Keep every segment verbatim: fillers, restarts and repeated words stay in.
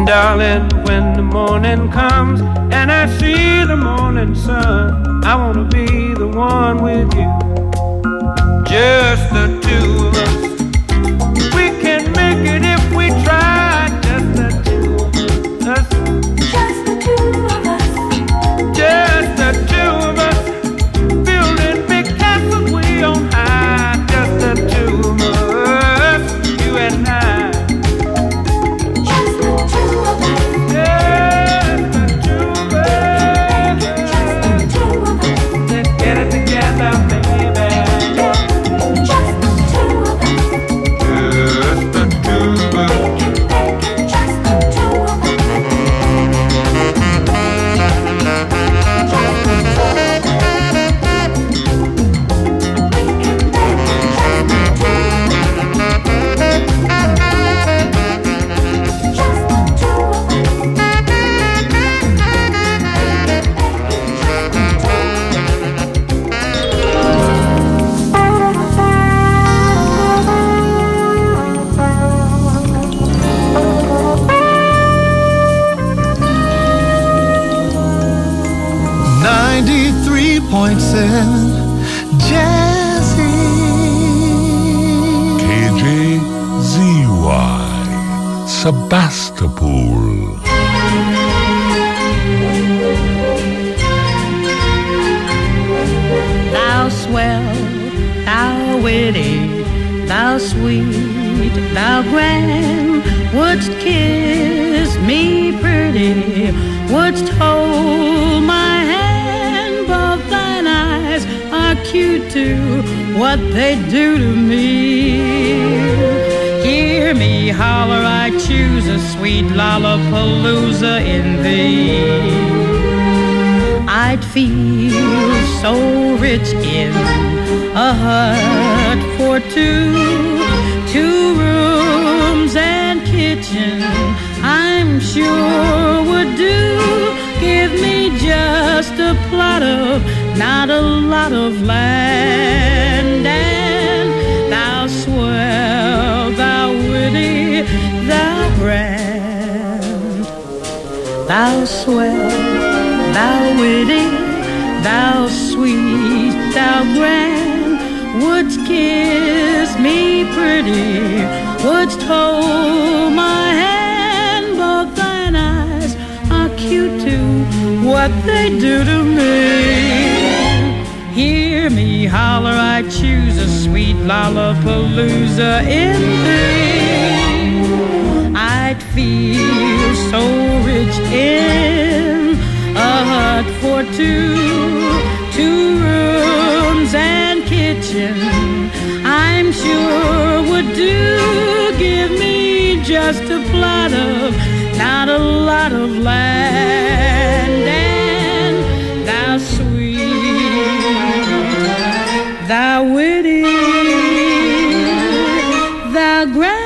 Darling, when the morning comes and I see the morning sun, I wanna be the one with you, just the two of us. We can make it if we try, just the two of us. Just the two of us. Just the two of us. Building big castles way on high, just the two of us, you and I. Point seven Jazzy K J Z Y Sebastopol. Thou swell, thou witty, thou sweet, thou grand, wouldst kiss me pretty, wouldst hold my hand. Cute to what they do to me. Hear me holler, I choose a sweet lollapalooza in thee. I'd feel so rich in a hut for two, two rooms and kitchen, I'm sure would do. Give me just a plot of, not a lot of land, and thou swell, thou witty, thou grand. Thou swell, thou witty, thou sweet, thou grand, wouldst kiss me pretty, wouldst hold my hand, both thine eyes are cute too, what they do to me. Hear me holler, I choose a sweet lollapalooza in thee. I'd feel so rich in a hut for two, two rooms and kitchen, I'm sure would do. Give me just a plot of, not a lot of land, and thou sweet, thou witty, thou grand.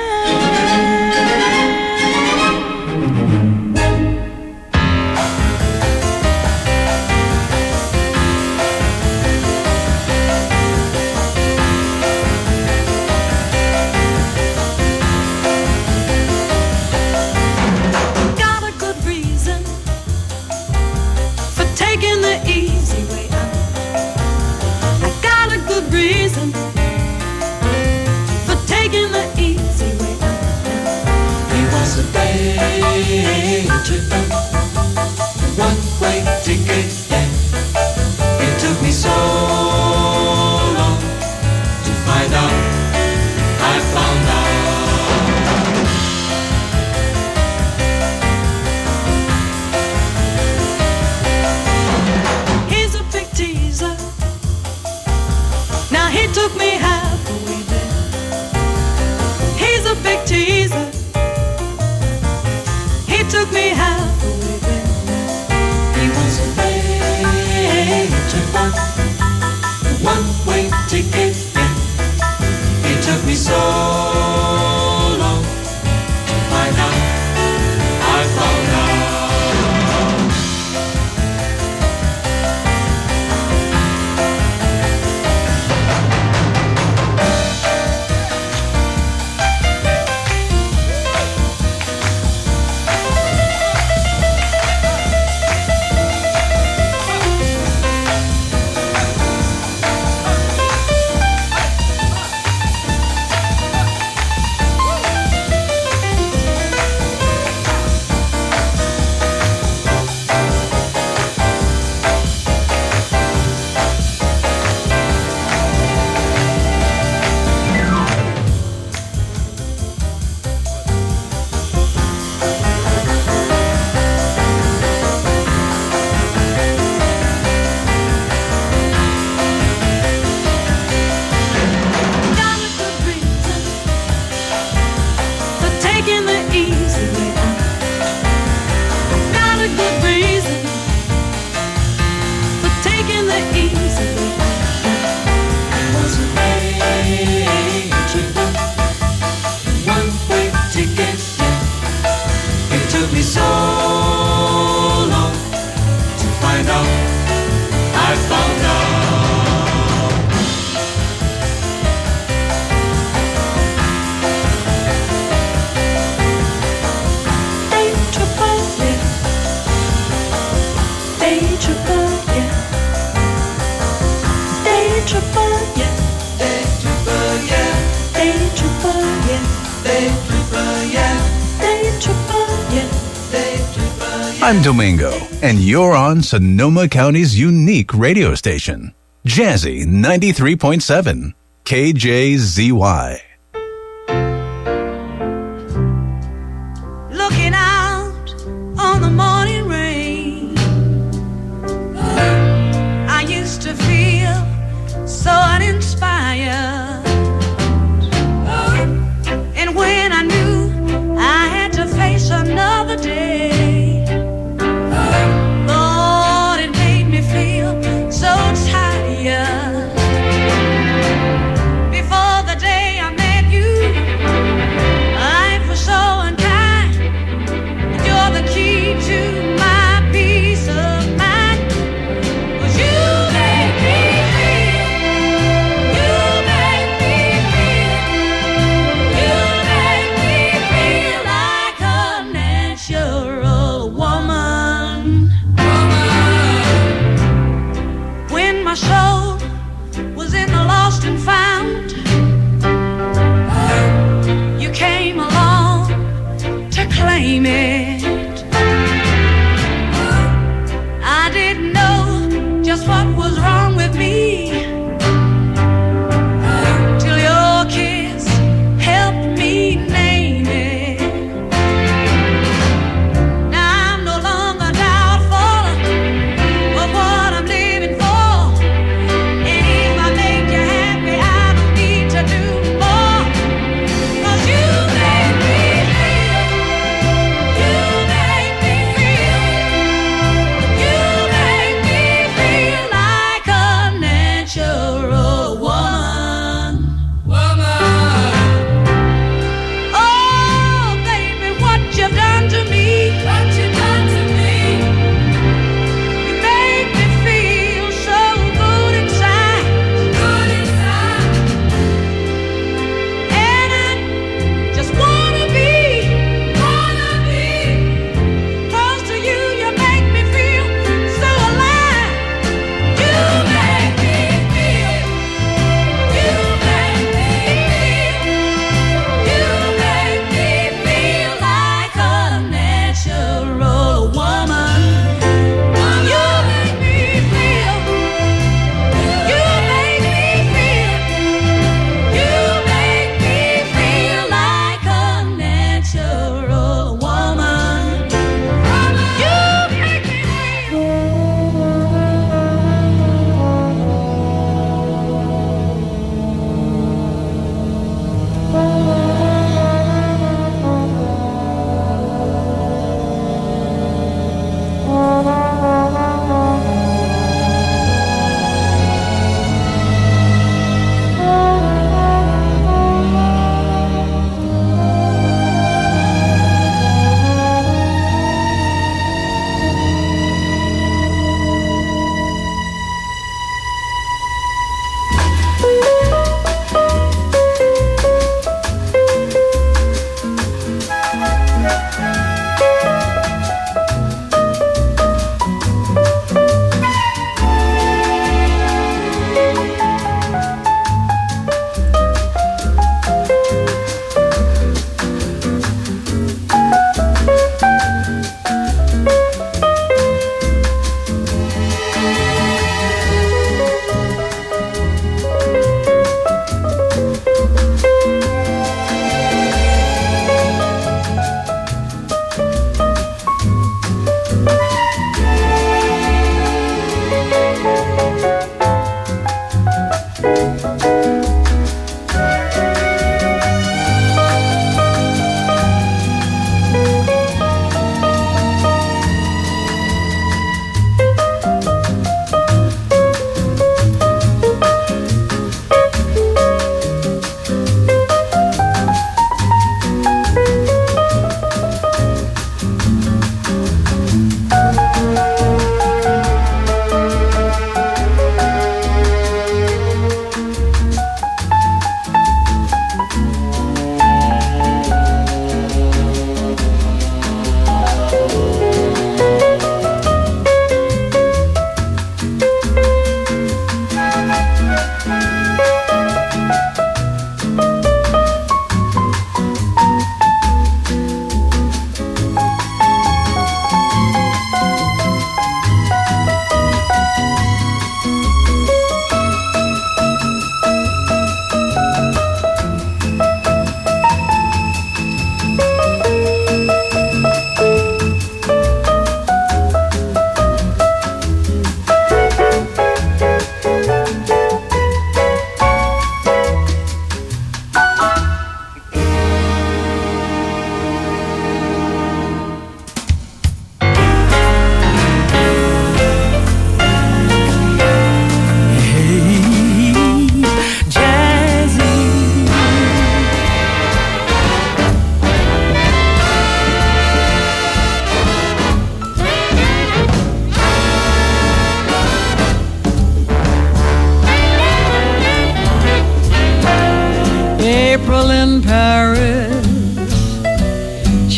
One-way ticket, yeah. It took me so long to find out. I found out. He's a big teaser. Now he took me halfway there. He's a big teaser. He took me halfway. tripper, yeah. Day tripper, yeah. Day tripper, yeah. I'm Domingo, and you're on Sonoma County's unique radio station, Jazzy ninety-three point seven, K J Z Y. Looking out on the morning rain, I used to feel so uninspired. And when I knew I had to face another day, Lord, it made me feel so tired. Before the day I met you, life was so unkind. You're the key to my peace of mind. 'Cause you make me feel, you make me feel, you make me feel like a natural woman. When my soul was in the lost and found, you came along to claim it. I didn't know just what was wrong with me till your kiss helped me name it. Now I'm no longer doubtful of what I'm living for. And if I make you happy, I don't need to do more. 'Cause you make me feel, you make me feel, you make me feel like a natural woman. Woman. Oh, baby, what you've done to me. What you've done to me. You make me feel so good inside. Good inside. And I just wanna be, wanna be close to you. You make me feel so alive. You make me feel, you make me feel, you make me feel like a natural woman. You make me feel, you make me feel, you make me feel like a natural woman. You make me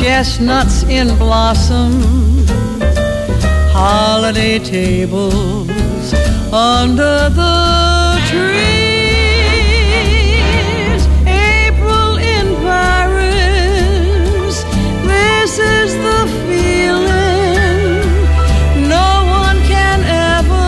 chestnuts in blossom, holiday tables under the trees. April in Paris, this is the feeling no one can ever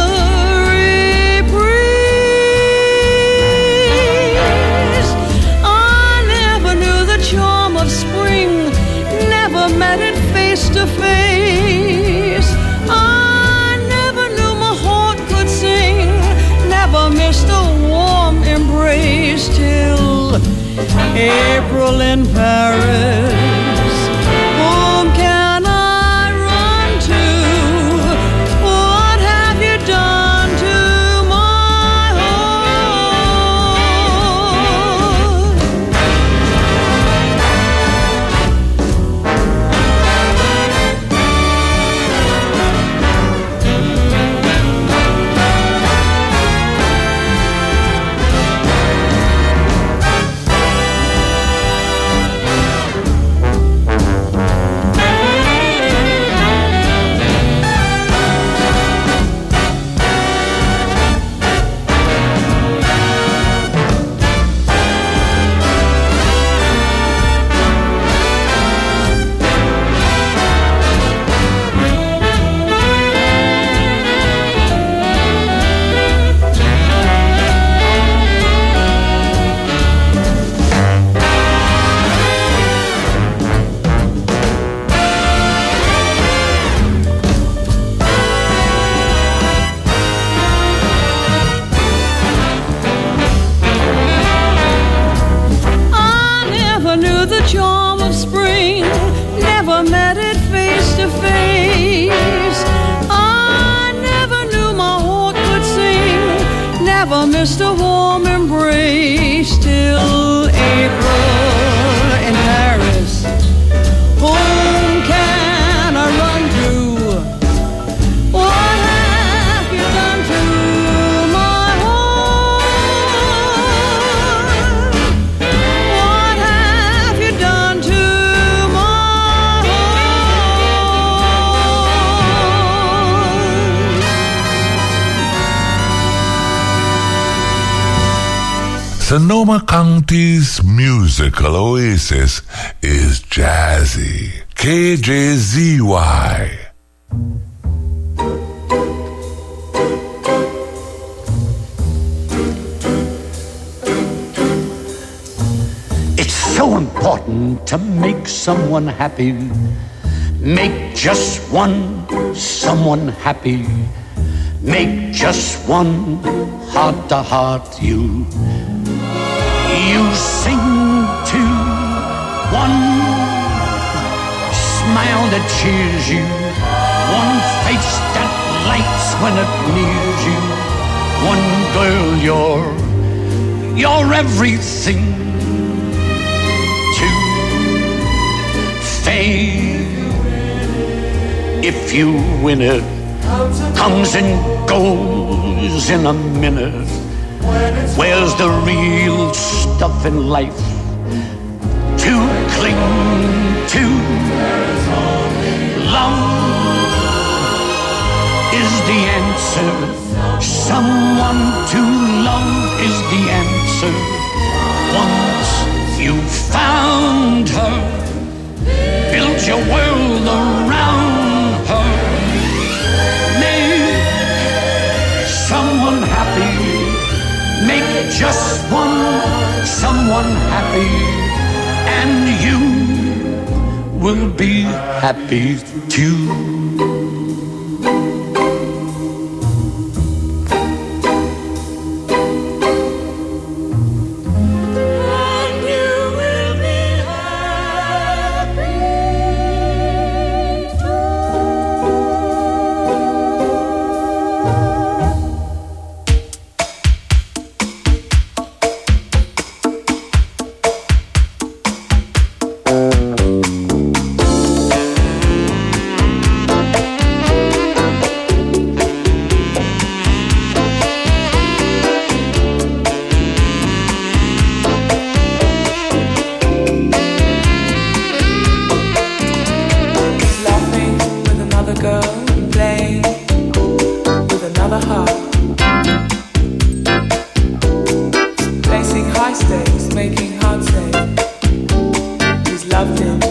reprise. I never knew the charm of spring, never met it face to face. I never knew my heart could sing, never missed a warm embrace till April in Paris. Whom can I run to? What have you done to my heart? Missed a warm embrace till April in Paris. Whom can I run to? What have you done to my heart? What have you done to my Sonoma County's musical oasis is Jazzy. K J Z Y. It's so important to make someone happy. Make just one someone happy. Make just one heart-to-heart you. You sing to one smile that cheers you, one face that lights when it nears you, one girl you're, you're everything to. Fame, if you win it, comes and goes in a minute. Where's the real stuff in life to cling to? Love is the answer. Someone to love is the answer. Once you've found her, build your world around her. Make someone happy. Make just one someone happy, and you will be happy too.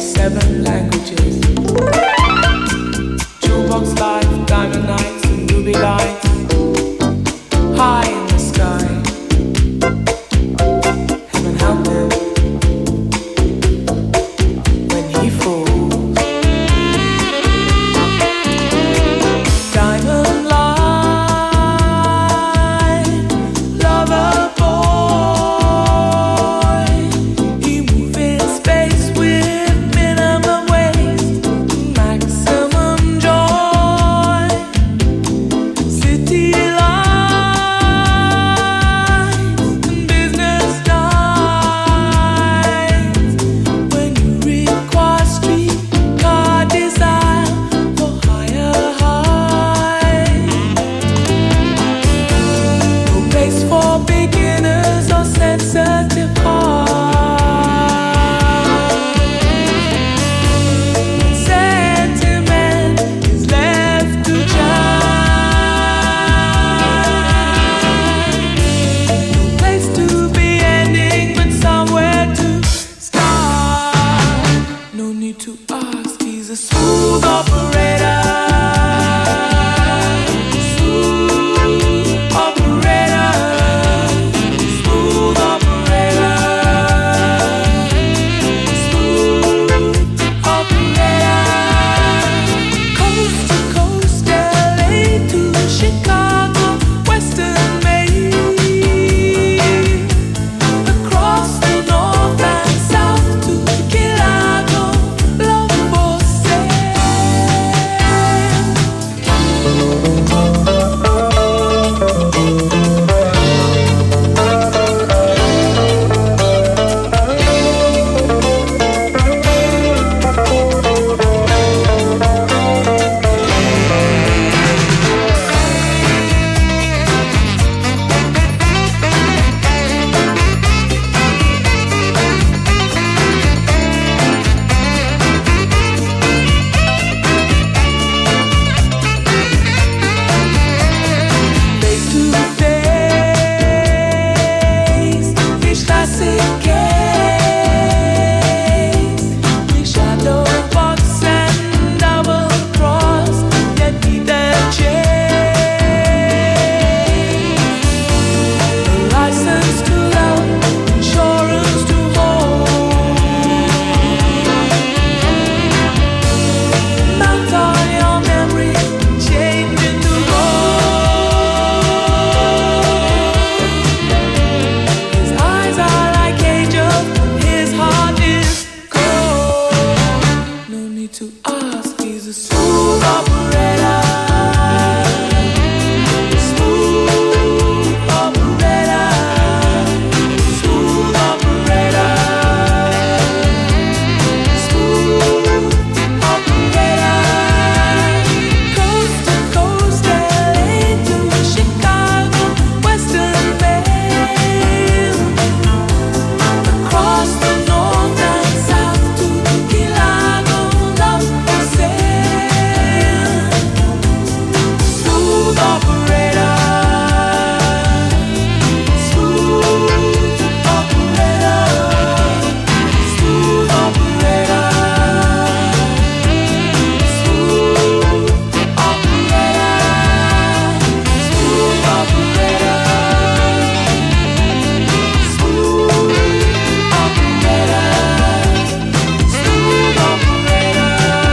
seven languages. Jukebox life, diamond nights and ruby lights, high in the sky. Heaven help him when he falls. Diamond light, lover boy, he move in space with minimum waste, maximum joy. City lights and business nights, when you require streetcar desire for higher heights. No place for beginners or sensitive hearts. Sentiment is left to chance. No place to be ending, but somewhere to start. No need to ask, he's a smooth operator. Smooth operator. Smooth operator. Smooth operator. Coast to coast, L A to Chicago, Western Maine, across the north and south to Key Largo, love for sale. Face to face, we classic case, we shadow box and double cross, yet neither change. A license to love, insurance to hold. Mount all your memories, changing the road. His eyes are like angels, his heart is cold. No need to ask, he's a smooth operator. Smooth operator. Smooth operator. Smooth operator. Coast to coast, L A to Chicago, Western Maine, across the north and south to Key Largo, love for sale. Smooth operator. Smooth operator. Smooth operator. Smooth operator. Smooth operator. Smooth operator. Smooth operator.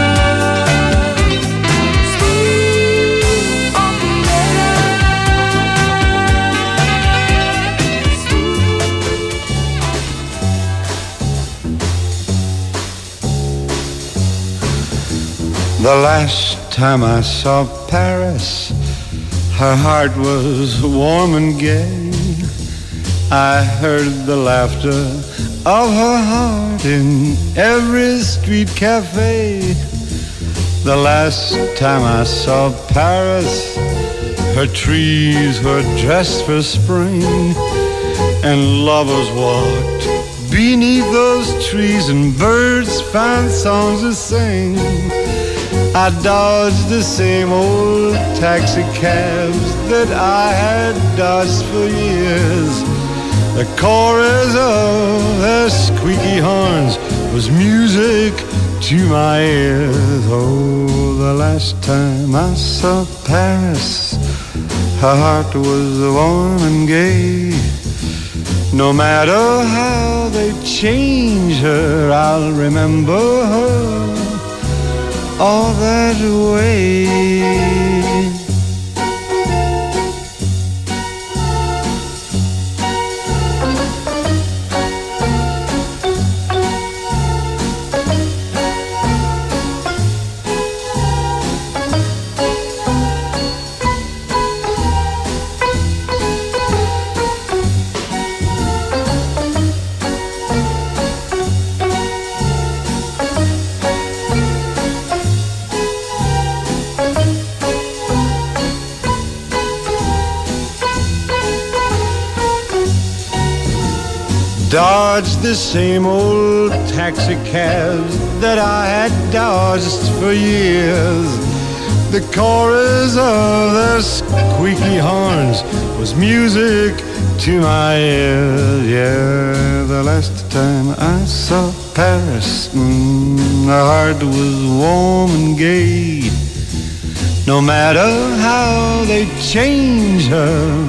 The last time I saw Paris, her heart was warm and gay. I heard the laughter of her heart in every street cafe. The last time I saw Paris, her trees were dressed for spring, and lovers walked beneath those trees, and birds found songs to sing. I dodged the same old taxi cabs that I had dodged for years. The chorus of their squeaky horns was music to my ears. Oh, the last time I saw Paris, her heart was warm and gay. No matter how they change her, I'll remember her all that way. Dodged the same old taxi cabs that I had dodged for years. The chorus of their squeaky horns was music to my ears. Yeah, the last time I saw Paris, mm, her heart was warm and gay. No matter how they change her,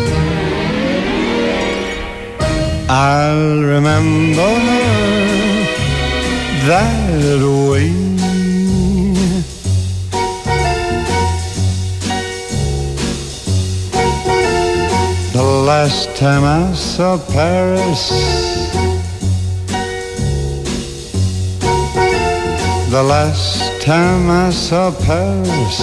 I'll remember her that way. The last time I saw Paris, the last time I saw Paris.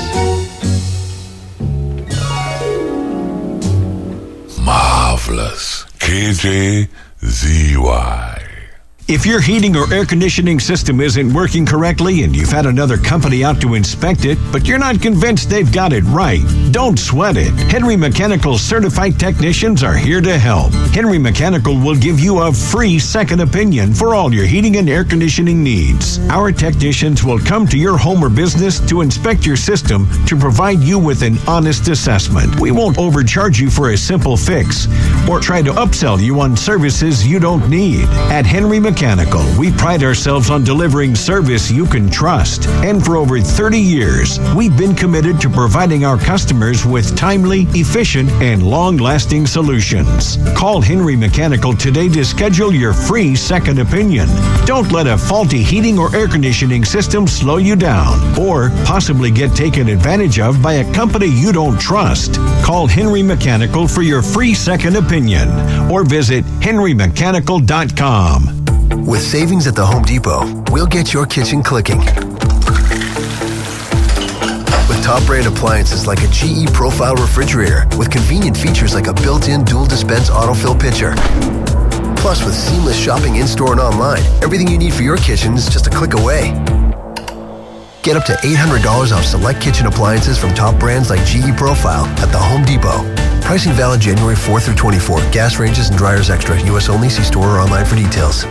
Marvelous. K J Z Y. If your heating or air conditioning system isn't working correctly and you've had another company out to inspect it, but you're not convinced they've got it right, don't sweat it. Henry Mechanical's certified technicians are here to help. Henry Mechanical will give you a free second opinion for all your heating and air conditioning needs. Our technicians will come to your home or business to inspect your system to provide you with an honest assessment. We won't overcharge you for a simple fix or try to upsell you on services you don't need. At Henry Mechanical, we pride ourselves on delivering service you can trust. And for over thirty years, we've been committed to providing our customers with timely, efficient, and long-lasting solutions. Call Henry Mechanical today to schedule your free second opinion. Don't let a faulty heating or air conditioning system slow you down or possibly get taken advantage of by a company you don't trust. Call Henry Mechanical for your free second opinion or visit henry mechanical dot com. With savings at the Home Depot, we'll get your kitchen clicking. With top brand appliances like a G E Profile refrigerator with convenient features like a built-in dual dispense autofill pitcher. Plus, with seamless shopping in-store and online, everything you need for your kitchen is just a click away. Get up to eight hundred dollars off select kitchen appliances from top brands like G E Profile at the Home Depot. Pricing valid January fourth through twenty-fourth. Gas ranges and dryers extra. U S only. See store or online for details.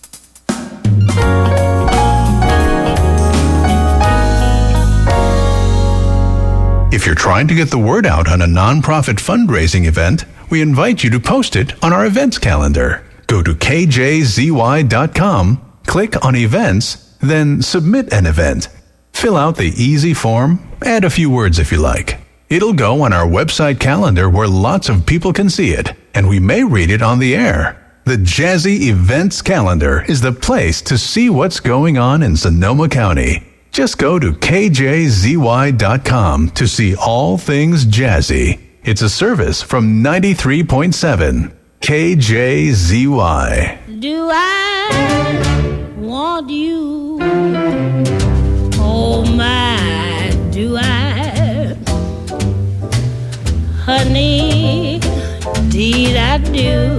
If you're trying to get the word out on a nonprofit fundraising event, we invite you to post it on our events calendar. Go to K J Z Y dot com, click on events, then submit an event. Fill out the easy form, add a few words if you like. It'll go on our website calendar where lots of people can see it, and we may read it on the air. The Jazzy Events Calendar is the place to see what's going on in Sonoma County. Just go to K J Z Y dot com to see all things jazzy. It's a service from ninety-three point seven K J Z Y. Do I want you? Oh my, do I? Honey, indeed I do.